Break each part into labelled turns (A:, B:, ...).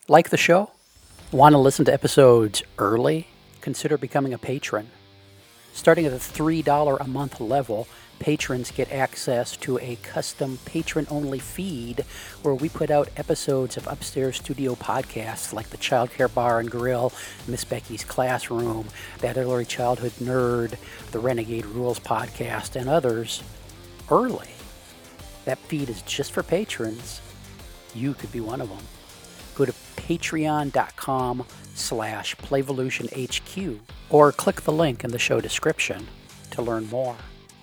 A: Like the show? Want to listen to episodes early? Consider becoming a patron. Starting at the $3 a month level, patrons get access to a custom patron-only feed where we put out episodes of Upstairs Studio podcasts like the Childcare Bar and Grill, Miss Becky's Classroom, That Early Childhood Nerd, the Renegade Rules podcast, and others early. That feed is just for patrons. You could be one of them. Go to patreon.com/PlayvolutionHQ or click the link in the show description to learn more.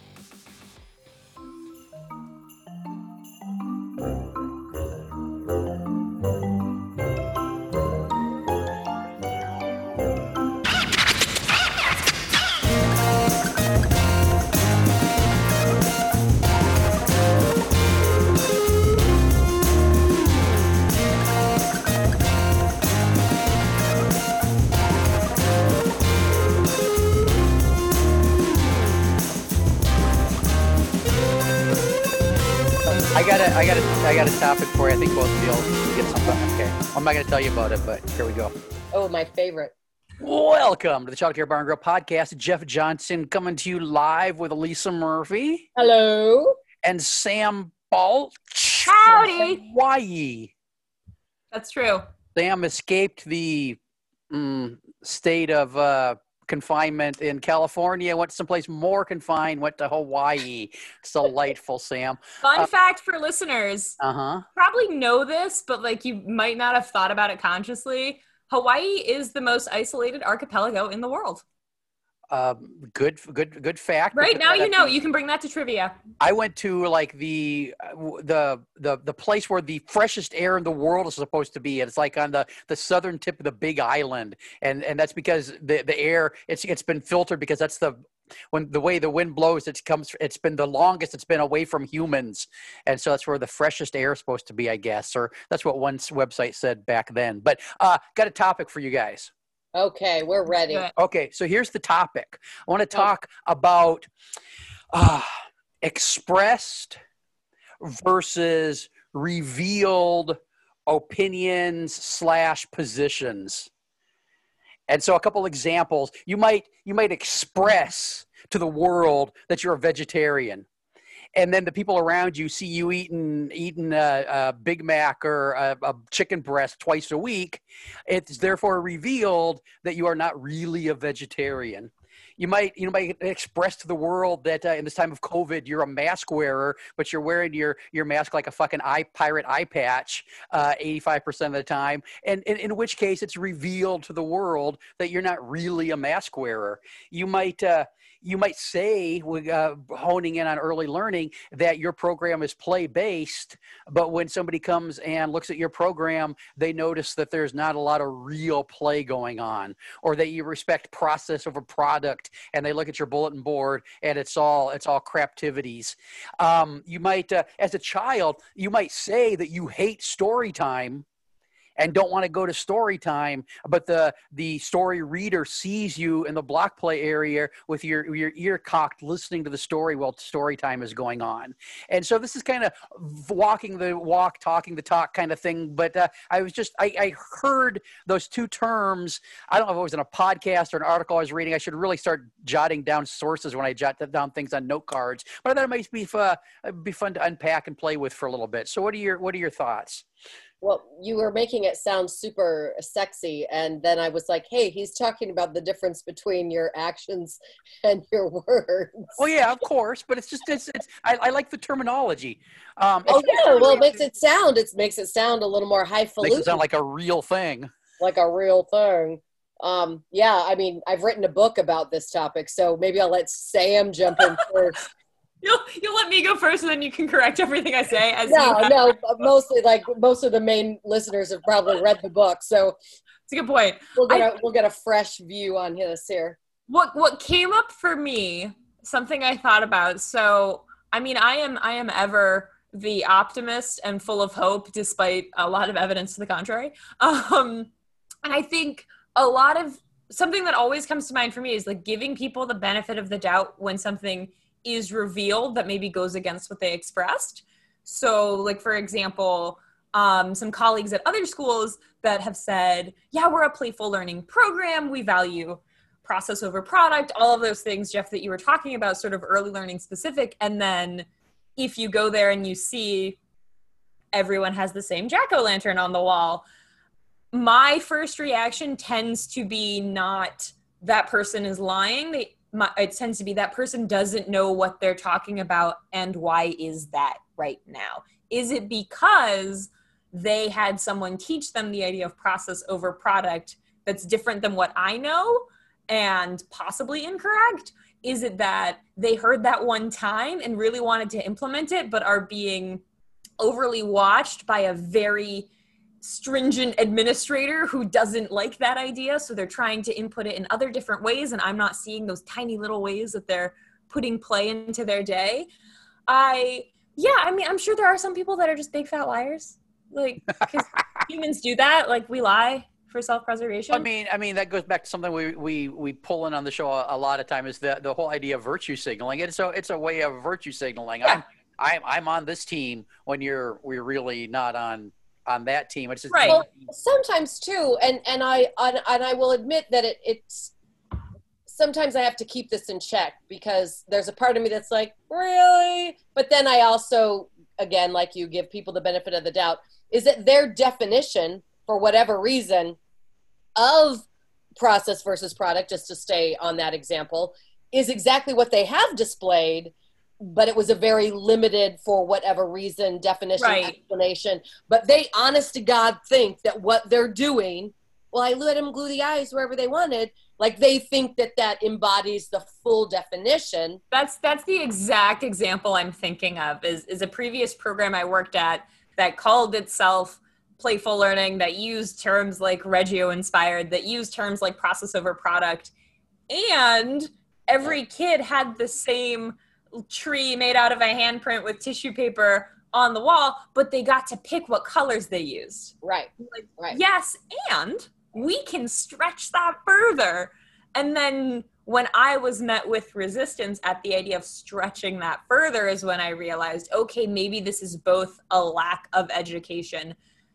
A: I got a topic for you. I think both of you will get something. Okay. I'm not going to tell you about it, but here we go.
B: Oh, my favorite.
A: Welcome to the Childcare Bar and Grill podcast. Jeff Johnson coming to you live with Lisa Murphy.
B: Hello.
A: And Sam Balch.
C: Howdy.
A: From Hawaii.
C: That's true. Sam
A: escaped the state of confinement in California, went to someplace more confined, went to Hawaii. It's delightful, Sam.
C: Fun fact for listeners.
A: Uh-huh.
C: Probably know this, but like you might not have thought about it consciously. Hawaii is the most isolated archipelago in the world.
A: Good fact.
C: Right now, you know, you can bring that to trivia.
A: I went to like the place where the freshest air in the world is supposed to be. It's like on the southern tip of the Big Island, and that's because the air it's been filtered because that's the way the wind blows. It's been the longest it's been away from humans, and so that's where the freshest air is supposed to be, I guess, or that's what one website said back then. But got a topic for you guys.
B: Okay, we're ready.
A: Okay, so here's the topic. I want to talk about expressed versus revealed opinions / positions. And so a couple examples. You might express to the world that you're a vegetarian. And then the people around you see you eating a Big Mac or a chicken breast twice a week. It's therefore revealed that you are not really a vegetarian. You might express to the world that in this time of COVID, you're a mask wearer, but you're wearing your mask like a fucking pirate eye patch 85% of the time. And in which case, it's revealed to the world that you're not really a mask wearer. You might say, honing in on early learning, that your program is play-based, but when somebody comes and looks at your program, they notice that there's not a lot of real play going on, or that you respect process over product, and they look at your bulletin board and it's all craptivities. You might, as a child, you might say that you hate story time and don't want to go to story time, but the story reader sees you in the block play area with your ear cocked, listening to the story while story time is going on. And so this is kind of walking the walk, talking the talk kind of thing. But I heard those two terms. I don't know if it was in a podcast or an article I was reading. I should really start jotting down sources when I jot down things on note cards. But I thought it might be fun to unpack and play with for a little bit. So what are your thoughts?
B: Well, you were making it sound super sexy, and then I was like, hey, he's talking about the difference between your actions and your words.
A: Well, yeah, of course, but it's I like the terminology.
B: It makes it sound a little more highfalutin.
A: Makes it sound like a real thing.
B: Like a real thing. Yeah, I mean, I've written a book about this topic, so maybe I'll let Sam jump in first.
C: You'll let me go first, and then you can correct everything I say.
B: No. Mostly, most of the main listeners have probably read the book, so
C: it's a good point.
B: We'll get a fresh view on this here.
C: What came up for me, something I thought about. So, I mean, I am ever the optimist and full of hope, despite a lot of evidence to the contrary. And I think something that always comes to mind for me is like giving people the benefit of the doubt when something is revealed that maybe goes against what they expressed. So like, for example, some colleagues at other schools that have said, yeah, we're a playful learning program. We value process over product, all of those things, Jeff, that you were talking about, sort of early learning specific. And then if you go there and you see everyone has the same jack-o'-lantern on the wall, my first reaction tends to be not that person is lying. It tends to be that person doesn't know what they're talking about, and why is that right now? Is it because they had someone teach them the idea of process over product that's different than what I know and possibly incorrect? Is it that they heard that one time and really wanted to implement it, but are being overly watched by a very stringent administrator who doesn't like that idea, so they're trying to input it in other different ways, and I'm not seeing those tiny little ways that they're putting play into their day? I'm sure there are some people that are just big fat liars, like, because humans do that, like, we lie for self-preservation.
A: I mean that goes back to something we pull in on the show a lot of time, is the whole idea of virtue signaling. And so it's a way of virtue signaling.
C: Yeah.
A: I'm on this team when we're really not on that team. It's just,
C: right.
B: Well, sometimes too, and I will admit that it's sometimes I have to keep this in check, because there's a part of me that's like, really? But then I also, again, like you, give people the benefit of the doubt, is that their definition, for whatever reason, of process versus product, just to stay on that example, is exactly what they have displayed, but it was a very limited, for whatever reason, definition,
C: right,
B: explanation. But they, honest to God, think that what they're doing, well, I let them glue the eyes wherever they wanted. Like, they think that embodies the full definition.
C: That's the exact example I'm thinking of, is a previous program I worked at that called itself playful learning, that used terms like Reggio inspired, that used terms like process over product. And every kid had the same tree made out of a handprint with tissue paper on the wall, but they got to pick what colors they used.
B: Right.
C: Like,
B: right.
C: Yes, and we can stretch that further. And then when I was met with resistance at the idea of stretching that further is when I realized, okay, maybe this is both a lack of education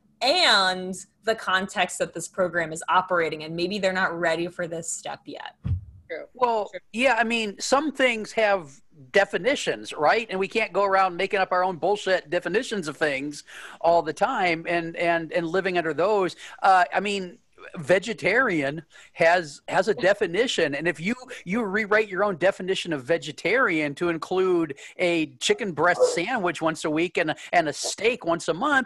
C: and the context that this program is operating in. Maybe they're not ready for this step yet.
B: True.
A: Well, yeah, I mean, some things have definitions, right? And we can't go around making up our own bullshit definitions of things all the time and living under those. I mean, vegetarian has a definition, and if you rewrite your own definition of vegetarian to include a chicken breast sandwich once a week and a steak once a month,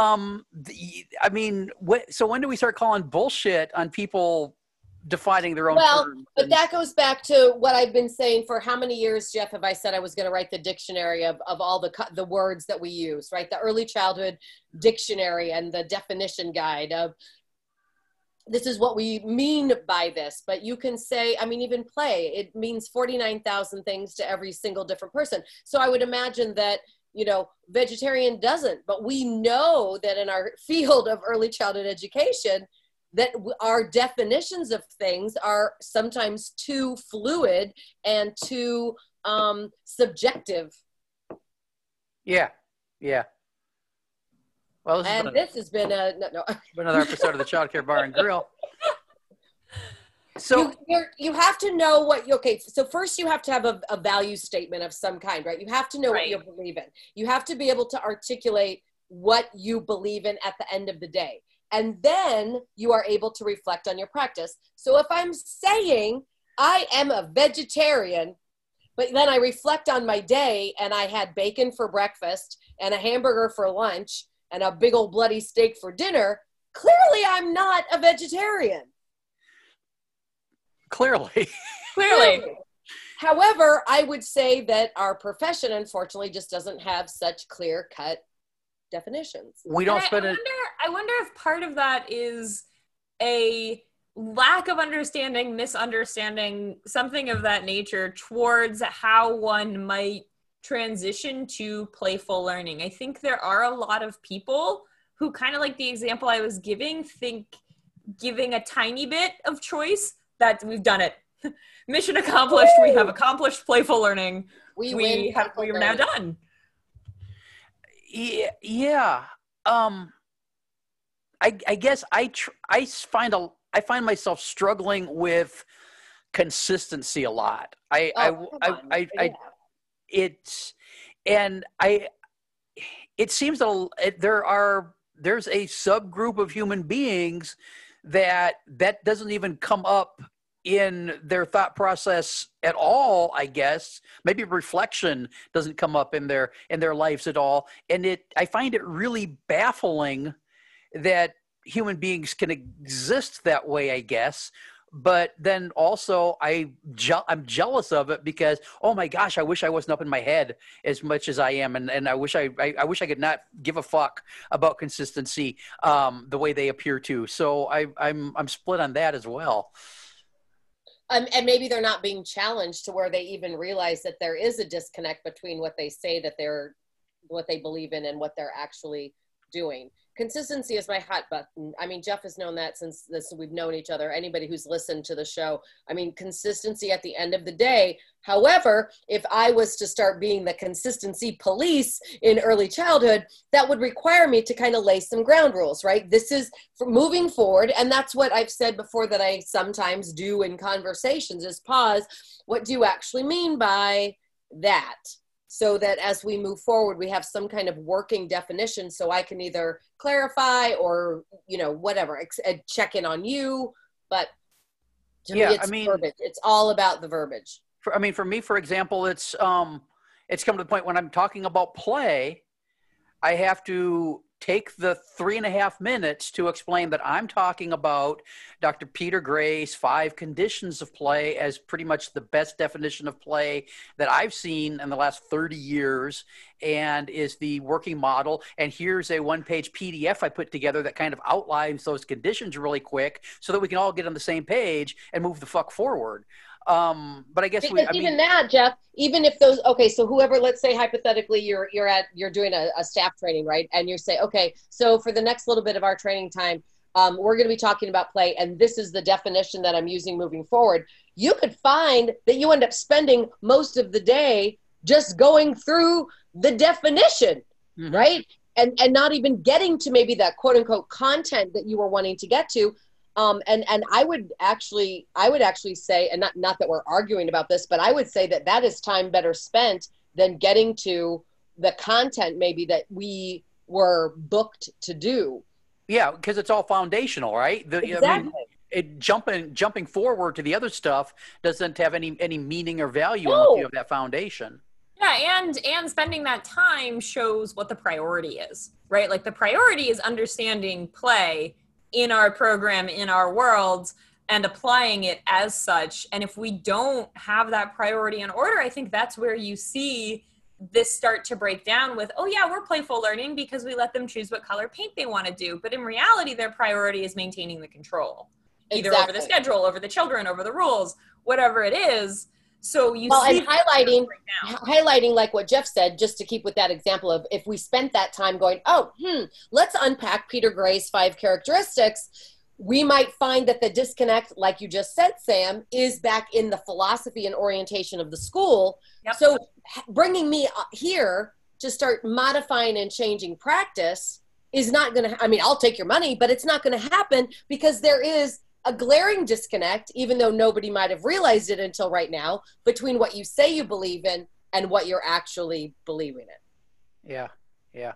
A: I mean, so when do we start calling bullshit on people defining their own terms?
B: But that goes back to what I've been saying for how many years, Jeff, have I said I was going to write the dictionary of all the words that we use, right? The early childhood dictionary and the definition guide of this is what we mean by this. But you can say, I mean, even play, it means 49,000 things to every single different person. So I would imagine that, vegetarian doesn't, but we know that in our field of early childhood education, that our definitions of things are sometimes too fluid and too subjective.
A: Yeah. Well,
B: this has been
A: another episode of the Child Care Bar and Grill. So
B: you have to know so first you have to have a value statement of some kind, right? You have to know what you believe in. You have to be able to articulate what you believe in at the end of the day. And then you are able to reflect on your practice. So if I'm saying I am a vegetarian, but then I reflect on my day and I had bacon for breakfast and a hamburger for lunch and a big old bloody steak for dinner, clearly I'm not a vegetarian.
A: Clearly.
B: However, I would say that our profession, unfortunately, just doesn't have such clear-cut definitions.
A: We don't spend it.
C: I wonder if part of that is a lack of understanding, misunderstanding, something of that nature towards how one might transition to playful learning. I think there are a lot of people who, kind of like the example I was giving, think giving a tiny bit of choice, that we've done it. Mission accomplished. Woo! We have accomplished playful learning. We're now done.
A: Yeah. I guess I find myself struggling with consistency a lot. It's, and it seems that there's a subgroup of human beings that doesn't even come up in their thought process at all, I guess. Maybe reflection doesn't come up in their lives at all. And I find it really baffling that human beings can exist that way, I guess. But then also I'm jealous of it because, oh my gosh, I wish I wasn't up in my head as much as I am. And I wish I could not give a fuck about consistency the way they appear to. So I'm split on that as well.
B: And maybe they're not being challenged to where they even realize that there is a disconnect between what they say that what they believe in and what they're actually doing. Consistency is my hot button. I mean, Jeff has known that since we've known each other. Anybody who's listened to the show, I mean, consistency at the end of the day. However, if I was to start being the consistency police in early childhood, that would require me to kind of lay some ground rules, right? This is for moving forward. And that's what I've said before that I sometimes do in conversations is pause. What do you actually mean by that? So that as we move forward, we have some kind of working definition so I can either clarify or, whatever, check in on you. But to me, it's verbiage. It's all about the verbiage.
A: For me, for example, it's come to the point when I'm talking about play, I have to take the 3.5 minutes to explain that I'm talking about Dr. Peter Gray's 5 conditions of play as pretty much the best definition of play that I've seen in the last 30 years and is the working model. And here's a 1-page PDF I put together that kind of outlines those conditions really quick so that we can all get on the same page and move the fuck forward. But I guess
B: that, Jeff, even if those, okay, so whoever, let's say hypothetically you're doing a staff training, right? And you say, okay, so for the next little bit of our training time, we're going to be talking about play, and this is the definition that I'm using moving forward. You could find that you end up spending most of the day just going through the definition, mm-hmm. right? And not even getting to maybe that quote unquote content that you were wanting to get to. And I would actually say, and not that we're arguing about this, but I would say that is time better spent than getting to the content maybe that we were booked to do.
A: Yeah, because it's all foundational, right?
B: Exactly.
A: Jumping forward to the other stuff doesn't have any meaning or value unless you have that foundation.
C: Yeah, and spending that time shows what the priority is, right? Like the priority is understanding play in our program, in our world, and applying it as such. And if we don't have that priority in order, I think that's where you see this start to break down with, oh yeah, we're playful learning because we let them choose what color paint they want to do. But in reality, their priority is maintaining the control, either over the schedule, over the children, over the rules, whatever it is. So you see,
B: and highlighting like what Jeff said, just to keep with that example of if we spent that time going, let's unpack Peter Gray's 5 characteristics, we might find that the disconnect, like you just said, Sam, is back in the philosophy and orientation of the school.
C: Yep.
B: So bringing me here to start modifying and changing practice is not going to, I'll take your money, but it's not going to happen because there is a glaring disconnect, even though nobody might have realized it until right now, between what you say you believe in and what you're actually believing in.
A: Yeah.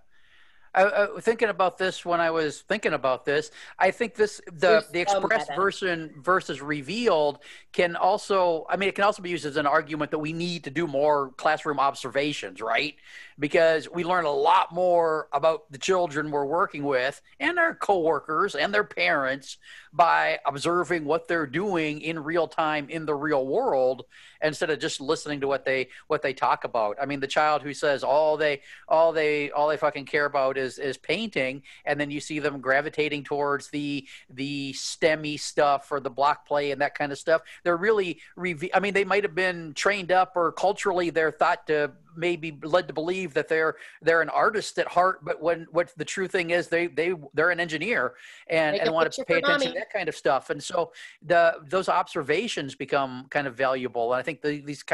A: I thinking about this when I was thinking about this, I think the expressed version versus revealed can also, it can also be used as an argument that we need to do more classroom observations, right? Because we learn a lot more about the children we're working with and their coworkers and their parents by observing what they're doing in real time in the real world instead of just listening to what they talk about. The child who says all they fucking care about is painting, and then you see them gravitating towards the STEMmy stuff or the block play and that kind of stuff. They're really they might have been trained up or culturally they're thought to maybe led to believe that they're an artist at heart, but what the true thing is they're an engineer and want to pay attention to that kind of stuff. And so those observations become kind of valuable. And I think this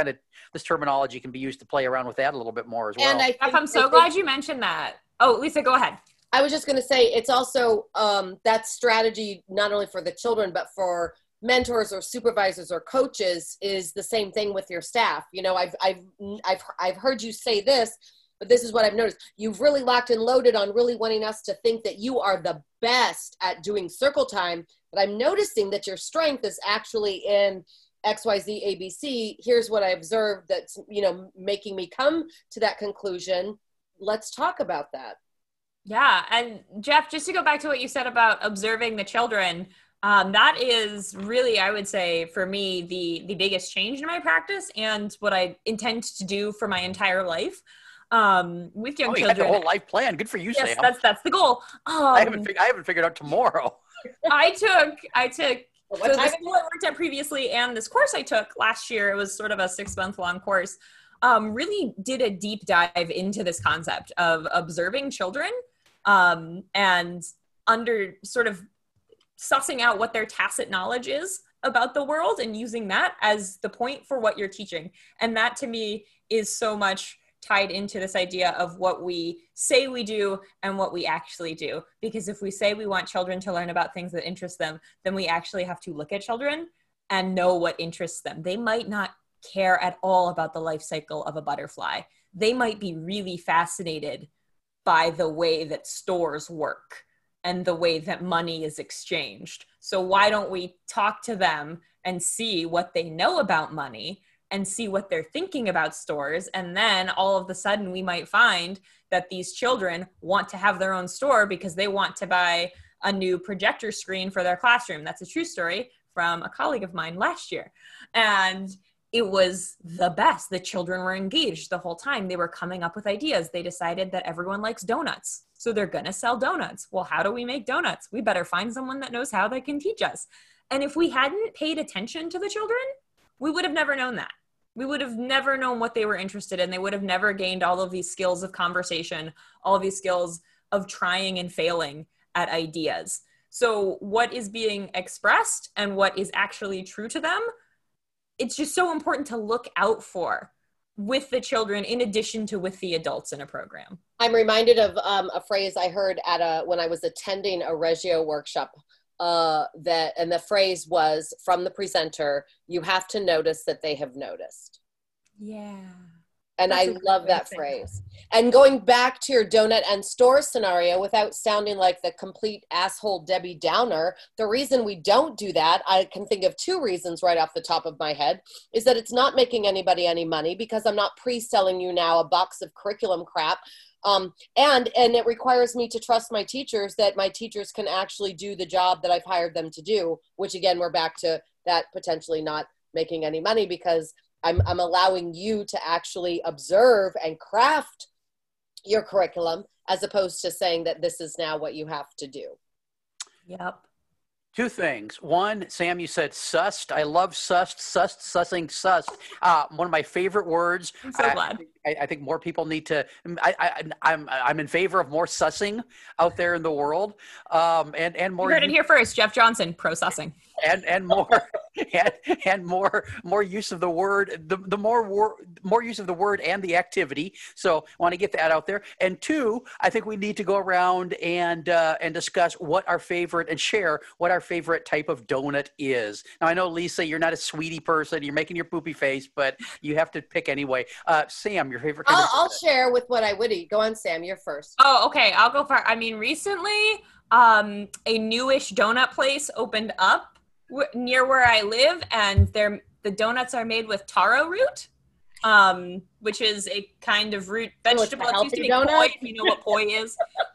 A: terminology can be used to play around with that a little bit more as well.
C: And I'm so glad you mentioned that. Oh, Lisa, go ahead.
B: I was just going to say, it's also that strategy, not only for the children, but for mentors or supervisors or coaches, is the same thing with your staff. You know, I've heard you say this, but this is what I've noticed. You've really locked and loaded on really wanting us to think that you are the best at doing circle time. But I'm noticing that your strength is actually in XYZ ABC. Here's what I observed that's, you know, making me come to that conclusion. Let's talk about that.
C: Yeah. And Jeff, just to go back to what you said about observing the children, that is really, I would say, for me, the biggest change in my practice and what I intend to do for my entire life. With young children.
A: You had the whole life plan. Good for you,
C: yes,
A: Sam.
C: That's the goal.
A: I haven't figured out tomorrow.
C: I took so the school I worked at previously and this course I took last year, it was sort of a 6-month long course, really did a deep dive into this concept of observing children, and under sort of sussing out what their tacit knowledge is about the world and using that as the point for what you're teaching. And that to me is so much tied into this idea of what we say we do and what we actually do. Because if we say we want children to learn about things that interest them, then we actually have to look at children and know what interests them. They might not care at all about the life cycle of a butterfly. They might be really fascinated by the way that stores work and the way that money is exchanged. So why don't we talk to them and see what they know about money and see what they're thinking about stores. And then all of a sudden we might find that these children want to have their own store because they want to buy a new projector screen for their classroom. That's a true story from a colleague of mine last year. And it was the best. The children were engaged the whole time. They were coming up with ideas. They decided that everyone likes donuts, so they're going to sell donuts. Well, how do we make donuts? We better find someone that knows how that can teach us. And if we hadn't paid attention to the children, we would have never known that. We would have never known what they were interested in. They would have never gained all of these skills of conversation, all of these skills of trying and failing at ideas. So what is being expressed and what is actually true to them, it's just so important to look out for with the children in addition to with the adults in a program.
B: I'm reminded of a phrase I heard when I was attending a Reggio workshop, and the phrase was from the presenter, "You have to notice that they have noticed."
C: Yeah.
B: And I love that phrase. And going back to your donut and store scenario, without sounding like the complete asshole Debbie Downer, the reason we don't do that, I can think of 2 reasons right off the top of my head, is that it's not making anybody any money because I'm not pre-selling you now a box of curriculum crap. And it requires me to trust my teachers that my teachers can actually do the job that I've hired them to do, which again, we're back to that potentially not making any money because I'm allowing you to actually observe and craft your curriculum as opposed to saying that this is now what you have to do.
C: Yep.
A: 2 things. One, Sam, you said sussed. I love sussed, sussing. One of my favorite words.
C: I'm so glad.
A: I think more people need to. I'm in favor of more sussing out there in the world, and more.
C: You heard it here first. Jeff Johnson, pro sussing.
A: And more and more use of the word, the more use of the word and the activity. So I want to get that out there. And 2, I think we need to go around and discuss what our favorite and share what our favorite type of donut is. Now I know, Lisa, you're not a sweetie person. You're making your poopy face, but you have to pick anyway. Sam, your favorite.
B: I'll share with what I would eat. Go on, Sam. You're first.
C: Oh, okay. I'll go first. I mean, recently, a newish donut place opened up near where I live, and the donuts are made with taro root, which is a kind of root vegetable. It's used to make poi, if you know what poi is.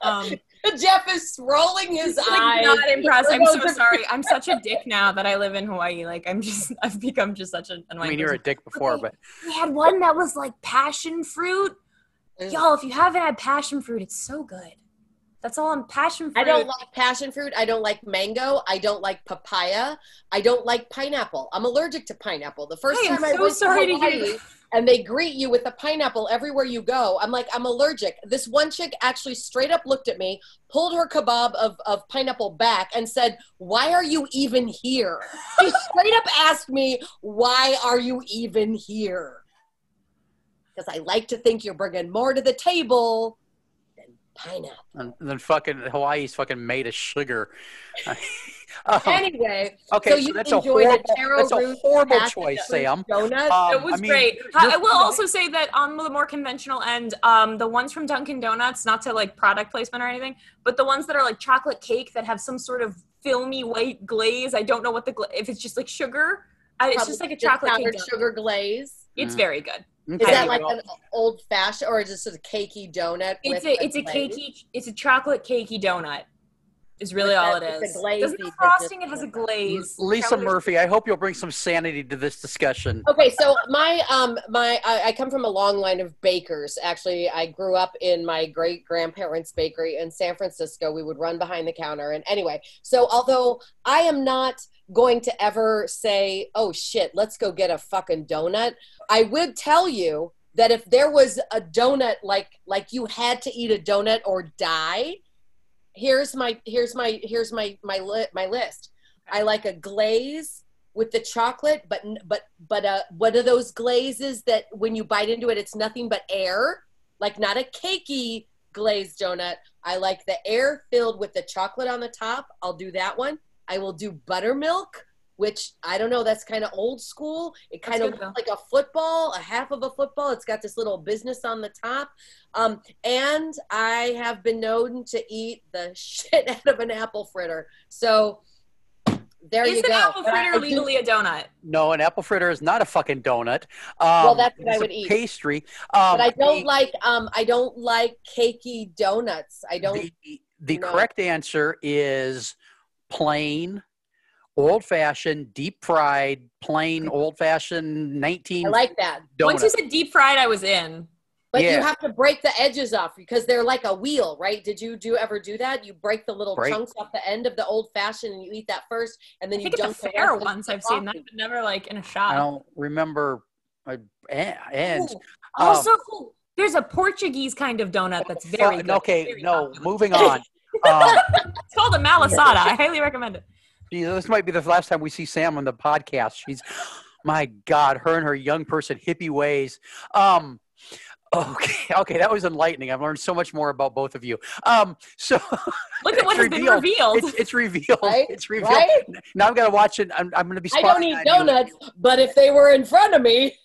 B: Jeff is rolling his eyes.
C: Not impressed. I'm so sorry. I'm such a dick now that I live in Hawaii. Like I've become just such an annoying.
A: I mean, you're a dick before, but
C: we had one that was like passion fruit. Y'all, if you haven't had passion fruit, it's so good. That's all I'm passion fruit.
B: I don't like passion fruit. I don't like mango. I don't like papaya. I don't like pineapple. I'm allergic to pineapple. The first time I went to Hawaii and they greet you with a pineapple everywhere you go, I'm like, I'm allergic. This one chick actually straight up looked at me, pulled her kebab of pineapple back and said, "Why are you even here?" She straight up asked me, "Why are you even here?" Because I like to think you're bringing more to the table pineapple.
A: And then fucking Hawaii's fucking made of sugar.
B: Anyway,
A: Okay, so that's a horrible choice, Sam.
B: Donut.
C: It was great. I will also say that on the more conventional end, the ones from Dunkin' Donuts, not to like product placement or anything, but the ones that are like chocolate cake that have some sort of filmy white glaze. I don't know what if it's just like sugar. It's just like a chocolate cake
B: sugar glaze.
C: It's very good.
B: Okay. Is that like an old fashioned, or is it just a cakey donut?
C: It's a chocolate cakey donut. Is really all it is. It doesn't have frosting, it has a glaze.
A: Lisa Murphy, I hope you'll bring some sanity to this discussion.
B: Okay, so I come from a long line of bakers. Actually, I grew up in my great grandparents' bakery in San Francisco. We would run behind the counter, and anyway, so although I am not going to ever say, oh shit, let's go get a fucking donut, I would tell you that if there was a donut like you had to eat a donut or die, here's my list. I like a glaze with the chocolate, but what are those glazes that when you bite into it, it's nothing but air, like not a cakey glazed donut. I like the air filled with the chocolate on the top. I'll do that one. I will do buttermilk, which I don't know, that's kind of old school. It kind of looks like a football, a half of a football. It's got this little business on the top. And I have been known to eat the shit out of an apple fritter. So there you go.
C: Is an apple fritter legally a donut?
A: No, an apple fritter is not a fucking donut.
B: Well, that's what I would eat.
A: Pastry.
B: But I don't like cakey donuts. I don't.
A: The correct answer is plain, old-fashioned, deep-fried, plain, old-fashioned 19.
B: I like that.
A: Donut.
C: Once you said deep-fried, I was in.
B: But you have to break the edges off because they're like a wheel, right? Did you ever do that? You break the little chunks off the end of the old-fashioned and you eat that first, and then you dunk
C: the fair once I've seen that, but never like in a shop.
A: I don't remember.
C: Also, there's a Portuguese kind of donut that's very good.
A: Okay, moving on.
C: It's called a malasada. I highly recommend it.
A: This might be the last time we see Sam on the podcast. She's, my God, her and her young person hippie ways. Okay, that was enlightening. I've learned so much more about both of you. So
C: look at what has been revealed.
A: It's revealed.
B: Right?
A: It's revealed.
B: Right?
A: Now I've got to watch it. I'm going to be.
B: I don't eat donuts, but if they were in front of me.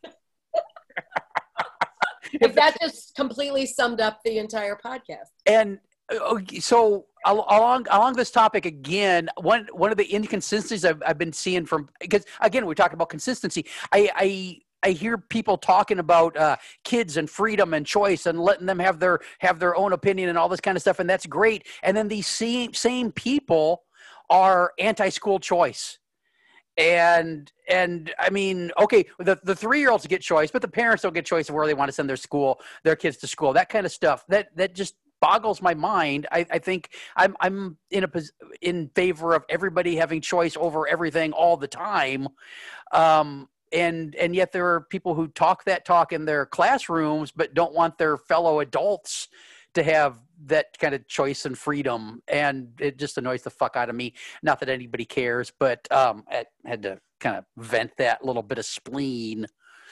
B: If that just completely summed up the entire podcast.
A: And so along this topic again, one of the inconsistencies I've been seeing from, because again, we're talking about consistency. I hear people talking about kids and freedom and choice and letting them have their own opinion and all this kind of stuff, and that's great. And then these same people are anti-school choice. And I mean, okay, the 3-year-olds get choice, but the parents don't get choice of where they want to send their kids to school, that kind of stuff. That just boggles my mind. I think I'm in favor of everybody having choice over everything all the time. And yet there are people who talk that talk in their classrooms, but don't want their fellow adults to have that kind of choice and freedom. And it just annoys the fuck out of me. Not that anybody cares, but I had to kind of vent that little bit of spleen.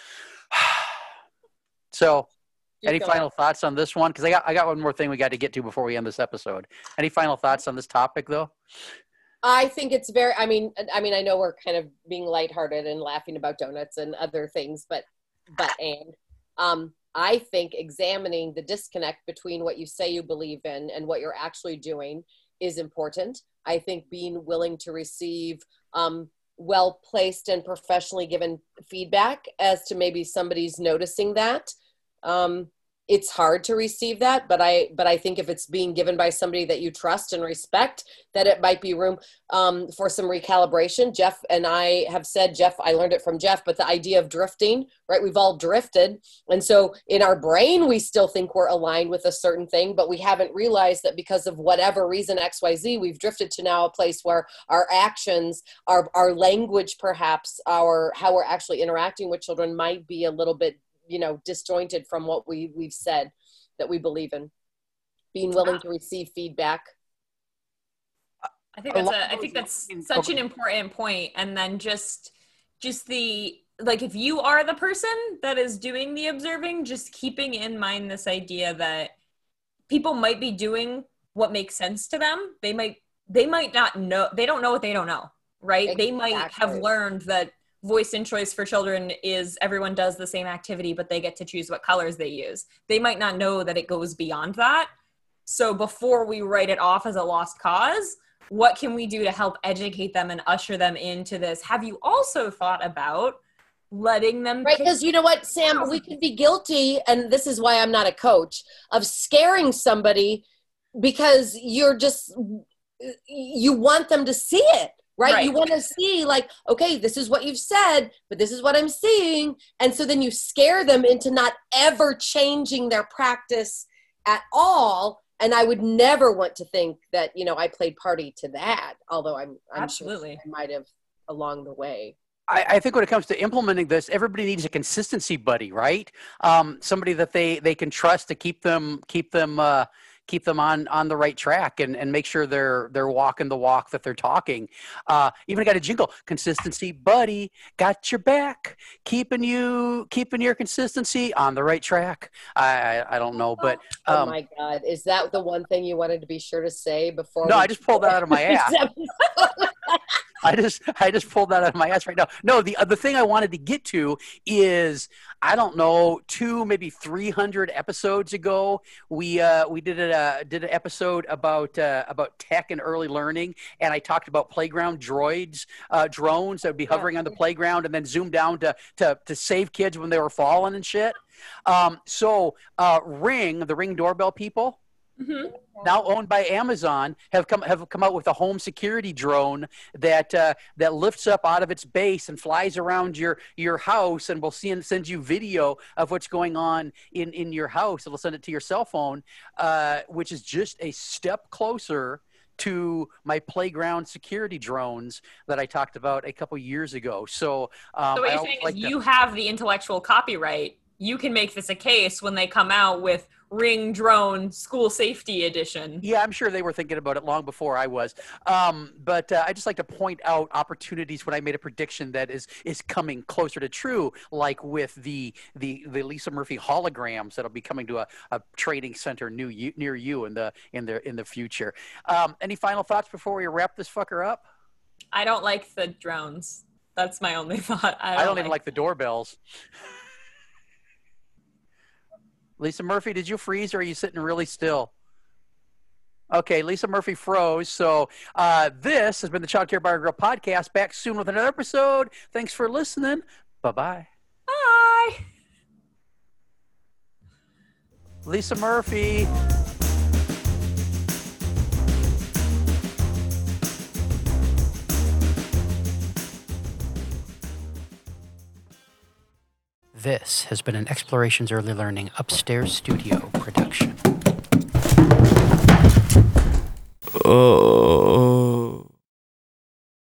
A: So any final thoughts on this one? Because I got one more thing we got to get to before we end this episode. Any final thoughts on this topic, though?
B: I think it's I mean, I know we're kind of being lighthearted and laughing about donuts and other things, but I think examining the disconnect between what you say you believe in and what you're actually doing is important. I think being willing to receive well-placed and professionally given feedback as to maybe somebody's noticing that. It's hard to receive that, but I think if it's being given by somebody that you trust and respect, that it might be room for some recalibration. Jeff and I have said, I learned it from Jeff, but the idea of drifting, right? We've all drifted. And so in our brain, we still think we're aligned with a certain thing, but we haven't realized that because of whatever reason, XYZ, we've drifted to now a place where our actions, our language, perhaps how we're actually interacting with children might be a little bit disjointed from what we've said that we believe in. Being willing to receive feedback.
C: I think that's such an important point. And then just the, like, if you are the person that is doing the observing, just keeping in mind this idea that people might be doing what makes sense to them. They might not know. They don't know what they don't know, right?
B: Exactly.
C: They might have learned that voice and choice for children is everyone does the same activity, but they get to choose what colors they use. They might not know that it goes beyond that. So before we write it off as a lost cause, what can we do to help educate them and usher them into this? Have you also thought about letting them
B: right? Because you know what, Sam, we could be guilty, and this is why I'm not a coach, of scaring somebody because you want them to see it, right? You want to see like, okay, this is what you've said, but this is what I'm seeing. And so then you scare them into not ever changing their practice at all. And I would never want to think that, you know, I played party to that, although I'm
C: Absolutely.
B: sure I might have along the way.
A: I think when it comes to implementing this, everybody needs a consistency buddy, right? Somebody that they can trust to keep them on the right track and make sure they're walking the walk that they're talking. Even got a jingle, consistency buddy, got your back, keeping your consistency on the right track. I don't know, but
B: oh my God, is that the one thing you wanted to be sure to say before?
A: No, I just pulled that out of my ass. I just pulled that out of my ass right now. No, the thing I wanted to get to is, I don't know, 200, maybe 300 episodes ago, we did an episode about tech and early learning, and I talked about playground drones that would be hovering on the playground and then zoom down to save kids when they were falling and shit. So Ring, the Ring doorbell people, now owned by Amazon, have come out with a home security drone that lifts up out of its base and flies around your house and will send you video of what's going on in your house. It'll send it to your cell phone, which is just a step closer to my playground security drones that I talked about a couple years ago. So
C: what you're saying is you have the intellectual copyright. You can make this a case when they come out with Ring Drone School Safety Edition.
A: Yeah, I'm sure they were thinking about it long before I was. But I just like to point out opportunities when I made a prediction that is coming closer to true, like with the Lisa Murphy holograms that'll be coming to a training center near you in the future. Any final thoughts before we wrap this fucker up?
C: I don't like the drones. That's my only thought.
A: I don't even like the doorbells. Lisa Murphy, did you freeze or are you sitting really still? Okay, Lisa Murphy froze. So this has been the Child Care Bar and Grill podcast. Back soon with another episode. Thanks for listening. Bye-bye.
C: Bye.
A: Lisa Murphy. This has been an Explorations Early Learning Upstairs Studio production.
D: Oh.